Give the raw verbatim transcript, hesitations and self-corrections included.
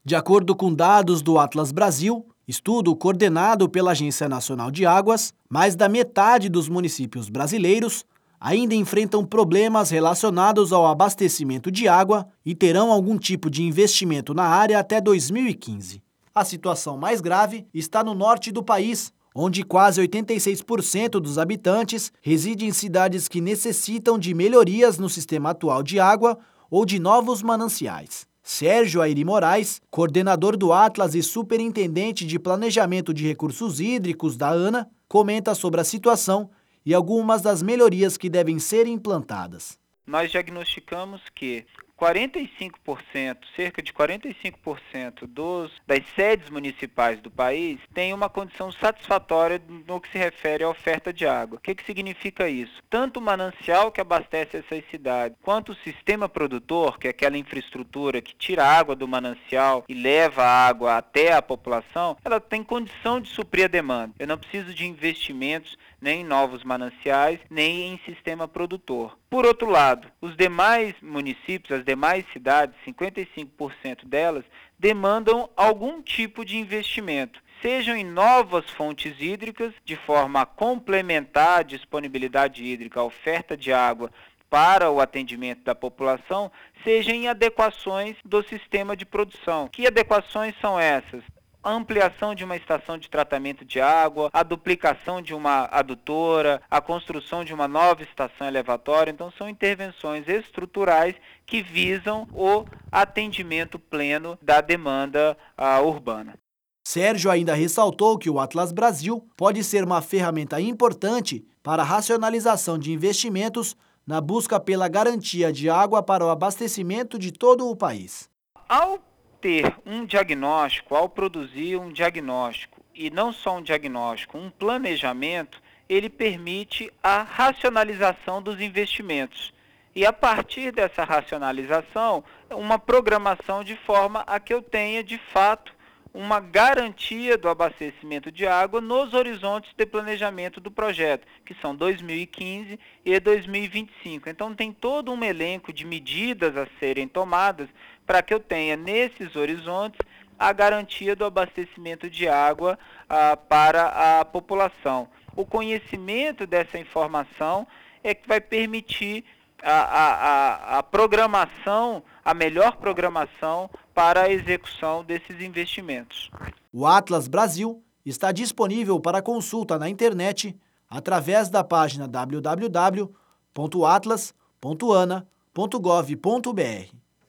De acordo com dados do Atlas Brasil, estudo coordenado pela Agência Nacional de Águas, mais da metade dos municípios brasileiros ainda enfrentam problemas relacionados ao abastecimento de água e terão algum tipo de investimento na área até dois mil e quinze. A situação mais grave está no norte do país, onde quase oitenta e seis por cento dos habitantes residem em cidades que necessitam de melhorias no sistema atual de água ou de novos mananciais. Sérgio Airi Moraes, coordenador do Atlas e superintendente de planejamento de recursos hídricos da ANA, comenta sobre a situação e algumas das melhorias que devem ser implantadas. Nós diagnosticamos que quarenta e cinco por cento, cerca de quarenta e cinco por cento dos, das sedes municipais do país têm uma condição satisfatória no que se refere à oferta de água. O que, que significa isso? Tanto o manancial que abastece essas cidades, quanto o sistema produtor, que é aquela infraestrutura que tira a água do manancial e leva a água até a população, ela tem condição de suprir a demanda. Eu não preciso de investimentos nem em novos mananciais, nem em sistema produtor. Por outro lado, os demais municípios, as demais cidades, cinquenta e cinco por cento delas, demandam algum tipo de investimento, sejam em novas fontes hídricas, de forma a complementar a disponibilidade hídrica, a oferta de água para o atendimento da população, seja em adequações do sistema de produção. Que adequações são essas? A ampliação de uma estação de tratamento de água, a duplicação de uma adutora, a construção de uma nova estação elevatória. Então, são intervenções estruturais que visam o atendimento pleno da demanda uh, urbana. Sérgio ainda ressaltou que o Atlas Brasil pode ser uma ferramenta importante para a racionalização de investimentos na busca pela garantia de água para o abastecimento de todo o país. Ao ter um diagnóstico, ao produzir um diagnóstico, e não só um diagnóstico, um planejamento, ele permite a racionalização dos investimentos. E a partir dessa racionalização, uma programação de forma a que eu tenha, de fato, uma garantia do abastecimento de água nos horizontes de planejamento do projeto, que são dois mil e quinze e dois mil e vinte e cinco. Então, tem todo um elenco de medidas a serem tomadas para que eu tenha, nesses horizontes, a garantia do abastecimento de água ah, para a população. O conhecimento dessa informação é que vai permitir a, a, a, a programação, a melhor programação para a execução desses investimentos. O Atlas Brasil está disponível para consulta na internet através da página w w w ponto atlas ponto ana ponto gov ponto br.